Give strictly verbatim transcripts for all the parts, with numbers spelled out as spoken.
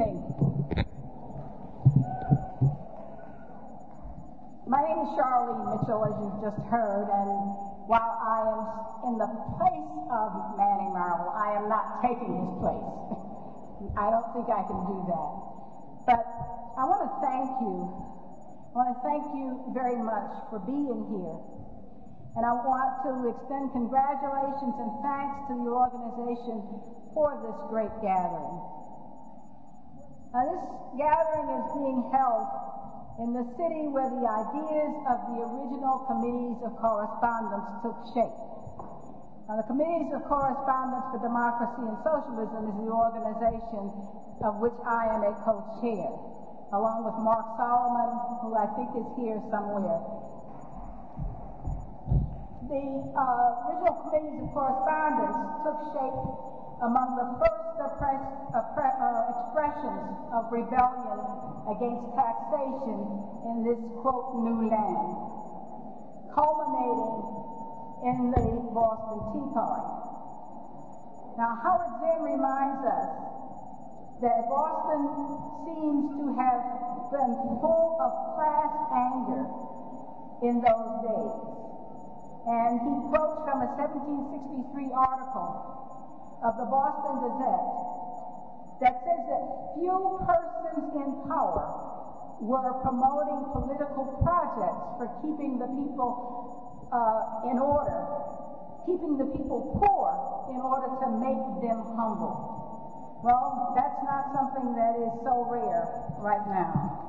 evening. My name is Charlene Mitchell, as you've just heard, and while I am in the place of Manny Marable, I am not taking his place. I don't think I can do that. But I want to thank you. I want to thank you very much for being here. And I want to extend congratulations and thanks to the organization for this great gathering. Now, this gathering is being held in the city where the ideas of the original Committees of Correspondence took shape. Now, the Committees of Correspondence for Democracy and Socialism is the organization of which I am a co-chair, along with Mark Solomon, who I think is here somewhere. The uh, original Committees of Correspondence took shape among the first oppress, oppre, uh, expressions of rebellion against taxation in this, quote, new land, culminating in the Boston Tea Party. Now, Howard Zinn reminds us that Boston seems to have been full of class anger in those days. And he quotes from a seventeen sixty-three article of the Boston Gazette that says that few persons in power were promoting political projects for keeping the people uh, in order, keeping the people poor in order to make them humble. Well, that's not something that is so rare right now.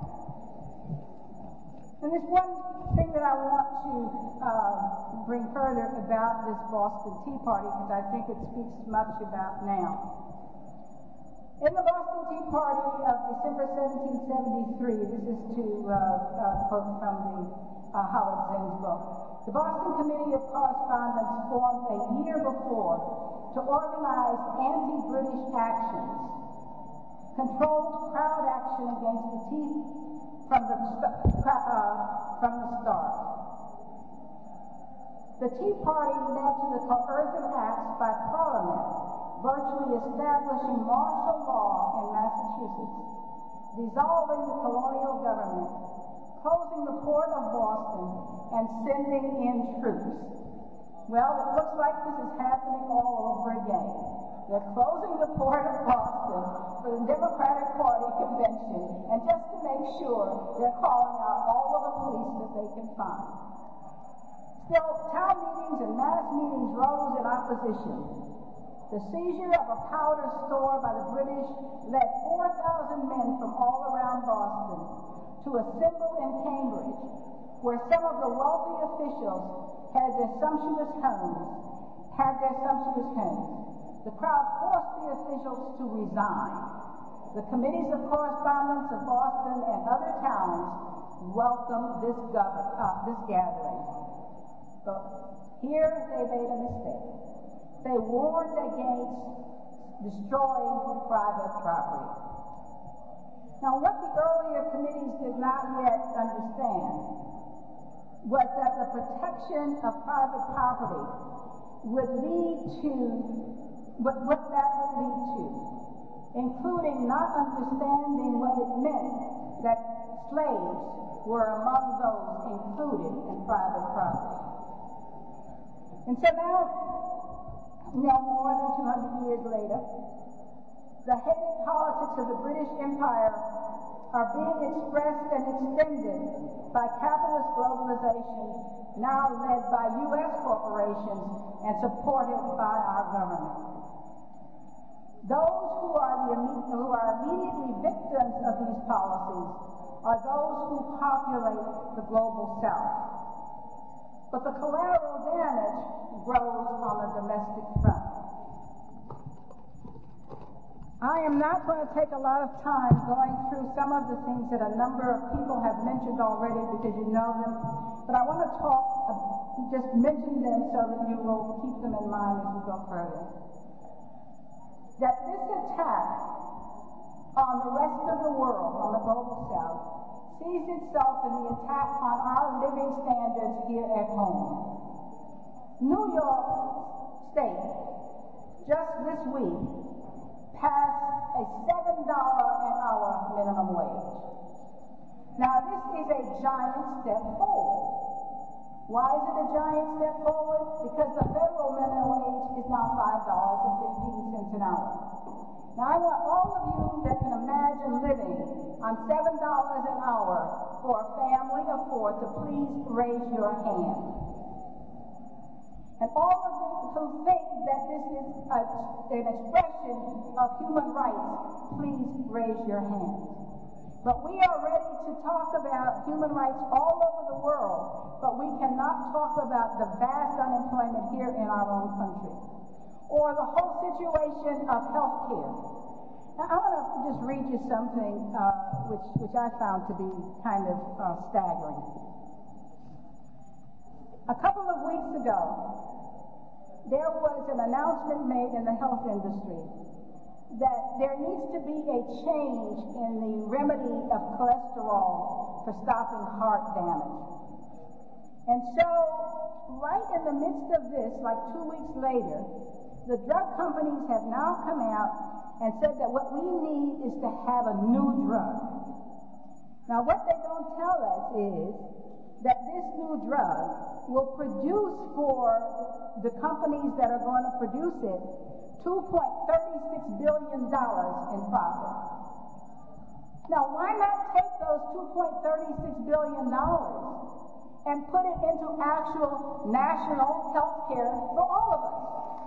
And there's one thing that I want to uh, bring further about this Boston Tea Party, because I think it speaks much about now. In the Boston Tea Party of December seventeen seventy-three, this is to uh, uh, quote from the uh, Howard Zinn's book, the Boston Committee of Correspondence formed a year before to organize anti-British actions, controlled crowd action against the tea from the, uh, from the start. The Tea Party led to the coercive acts by Parliament, virtually establishing martial law in Massachusetts, dissolving the colonial government, closing the port of Boston, and sending in troops. Well, it looks like this is happening all over again. They're closing the port of Boston for the Democratic Party convention, and just to make sure, they're calling out all of the police that they can find. Still, town meetings and mass meetings rose in opposition. The seizure of a powder store by the British led four thousand men from all around Boston to assemble in Cambridge, where some of the wealthy officials had their sumptuous homes, had their sumptuous homes. The crowd forced the officials to resign. The Committees of Correspondence of Boston and other towns welcomed this, uh, this gathering. But here they made a mistake. They warned against destroying private property. Now, what the earlier committees did not yet understand was that the protection of private property would lead to what, what that would lead to, including not understanding what it meant that slaves were among those included in private property. And so now, you know, more than two hundred years later, the hated politics of the British Empire are being expressed and extended by capitalist globalization, now led by U S corporations and supported by our government. Those who are, the, who are immediately victims of these policies are those who populate the global South. But the collateral damage grows on the domestic front. I am not going to take a lot of time going through some of the things that a number of people have mentioned already because you know them, but I want to talk, uh, just mention them so that you will keep them in mind as we go further. That this attack on the rest of the world, on the global South, sees itself in the attack on our living standards here at home. New York State, just this week, passed a a seven dollars an hour minimum wage. Now, this is a giant step forward. Why is it a giant step forward? Because the federal minimum wage is now five dollars and fifteen cents an hour. Now, I want all of you that can imagine living on seven dollars an hour for a family of four to please raise your hand. And all of you who think that this is a, an expression of human rights, please raise your hand. But we are ready to talk about human rights all over the world, but we cannot talk about the vast unemployment here in our own country, or the whole situation of health care. Now, I want to just read you something uh, which, which I found to be kind of uh, staggering. A couple of weeks ago, there was an announcement made in the health industry that there needs to be a change in the remedy of cholesterol for stopping heart damage. And so, right in the midst of this, like two weeks later, the drug companies have now come out and said that what we need is to have a new drug. Now, what they don't tell us is that this new drug will produce for the companies that are going to produce it two point three six billion dollars in profit. Now, why not take those two point three six billion dollars and put it into actual national health care for all of us?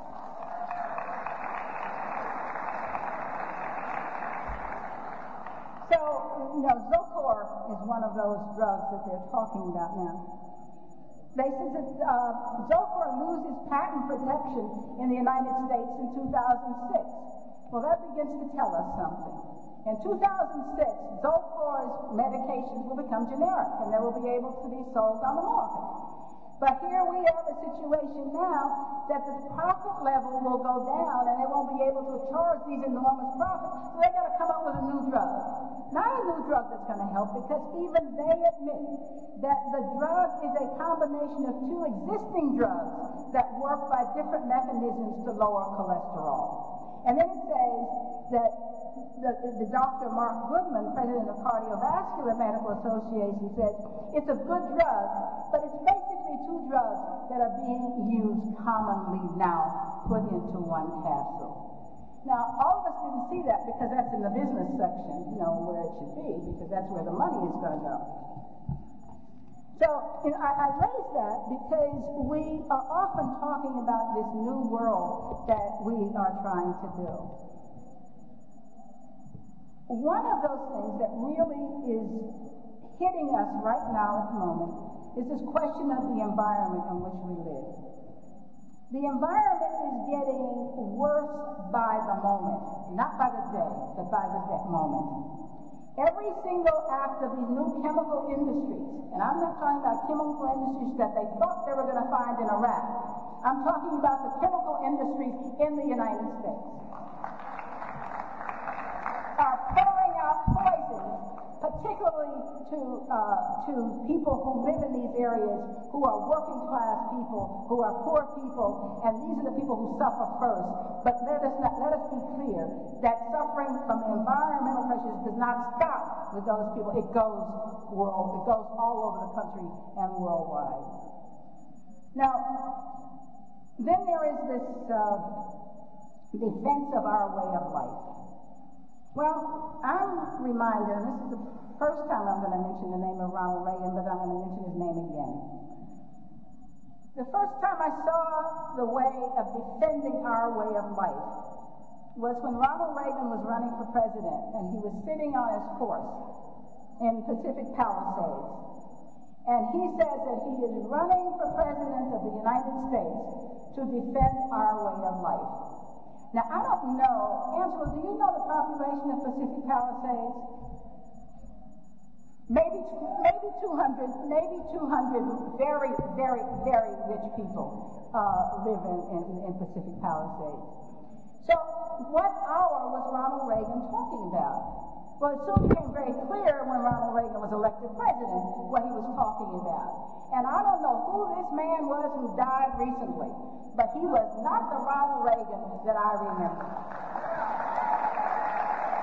So, you know, Zocor is one of those drugs that they're talking about now. They said that uh, Zocor loses patent protection in the United States in two thousand six. Well, that begins to tell us something. In two thousand six, Zocor's medications will become generic, and they will be able to be sold on the market. But here we have a situation now that the profit level will go down, and they won't be able to charge these enormous profits, so they've got to come up with a new drug. Not a new drug that's going to help, because even they admit that the drug is a combination of two existing drugs that work by different mechanisms to lower cholesterol. And then it says that the, the Doctor Mark Goodman, president of Cardiovascular Medical Association, says it's a good drug, but it's basically two drugs that are being used commonly now, put into one capsule. Now, all of us didn't see that because that's in the business section, you know, where it should be, because that's where the money is going to go. So, you know, I, I raise that because we are often talking about this new world that we are trying to do. One of those things that really is hitting us right now at the moment is this question of the environment in which we live. The environment is getting worse by the moment, not by the day, but by the moment. Every single act of these new chemical industries, and I'm not talking about chemical industries that they thought they were going to find in Iraq. I'm talking about the chemical industries in the United States, are pouring out poisons, particularly to uh, to people who live in these areas, who are working class people, who are poor people, and these are the people who suffer first. But let us not, let us be clear that suffering from environmental pressures does not stop with those people. It goes world, it goes all over the country and worldwide. Now, then there is this uh, defense of our way of life. Well, I'm reminded, and this is the first time I'm going to mention the name of Ronald Reagan, but I'm going to mention his name again. The first time I saw the way of defending our way of life was when Ronald Reagan was running for president, and he was sitting on his horse in Pacific Palisades. And he says that he is running for president of the United States to defend our way of life. Now, I don't know, Angela, do you know the population of Pacific Palisades? Maybe, maybe two hundred, maybe two hundred very, very, very rich people uh, live in, in, in Pacific Palisades. So, what hour was Ronald Reagan talking about? Well, it soon became very clear when Ronald Reagan was elected president what he was talking about. And I don't know who this man was who died recently, but he was not the Ronald Reagan that I remember.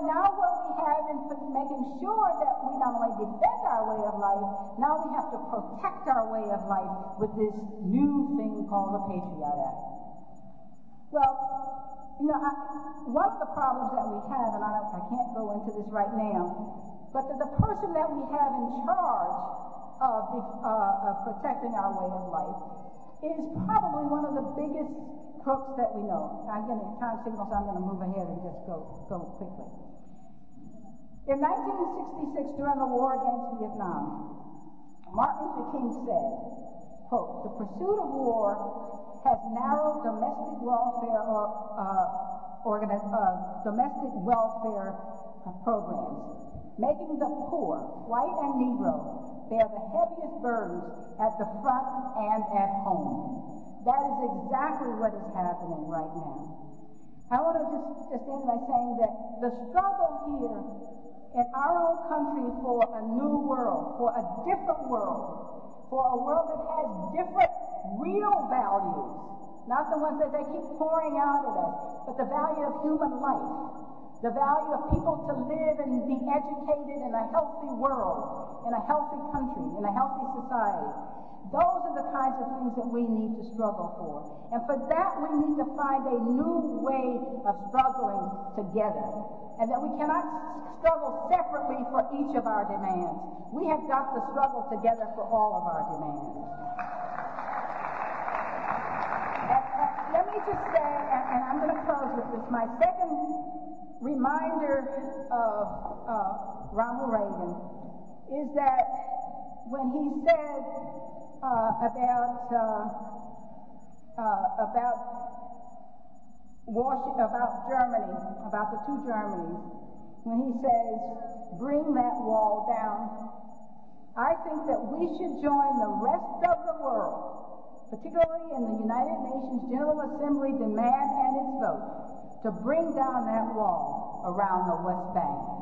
now what we have in making sure that we not only defend our way of life, now we have to protect our way of life with this new thing called the Patriot Act. Well, you know, I, one of the problems that we have, and I, I can't go into this right now, but the, the person that we have in charge of, the, uh, of protecting our way of life is probably one of the biggest crooks that we know. I'm going to, time signals, I'm going to move ahead and just go, go quickly. In nineteen sixty-six, during the war against Vietnam, Martin Luther King said, quote, "The pursuit of war has narrowed domestic welfare or uh, organi- uh, domestic welfare programs, making the poor, white and Negro, bear the heaviest burdens at the front and at home." That is exactly what is happening right now. I want to just, just end by saying that the struggle here in our own country for a new world, for a different world, for a world that has different real values, not the ones that they keep pouring out at us, but the value of human life, the value of people to live and be educated in a healthy world, in a healthy country, in a healthy society. Those are the kinds of things that we need to struggle for. And for that, we need to find a new way of struggling together. And that we cannot struggle separately for each of our demands. We have got to struggle together for all of our demands. And, and let me just say, and, and I'm going to close with this, my second reminder of uh, Ronald Reagan is that when he said uh, about uh, uh, about Washington, about Germany, about the two Germanys, when he says, "Bring that wall down," I think that we should join the rest of the world, particularly in the United Nations General Assembly, demand and its vote to bring down that wall around the West Bank.